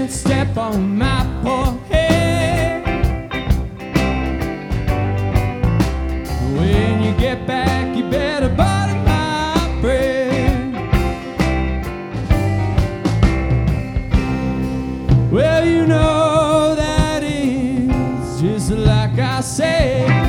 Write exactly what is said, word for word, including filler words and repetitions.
step on my poor head. When you get back, you better butter my bread. Well, you know that is just like I said.